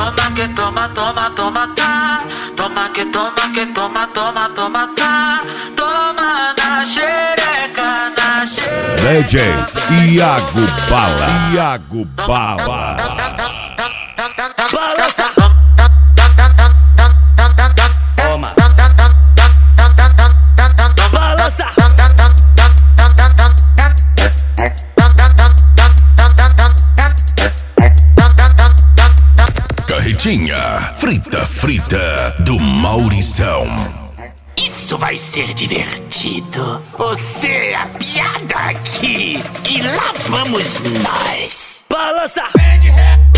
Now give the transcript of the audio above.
toma, que toma, toma, toma, tá. Toma, que toma, que toma, toma, toma, tá. Toma na xereca, na xereca. DJ Iago Bala. Iago Bala. Balança. Toma. Balança. Carretinha frita frita do Maurição. Isso vai ser divertido. Você é a piada aqui. E lá vamos nós. Balança.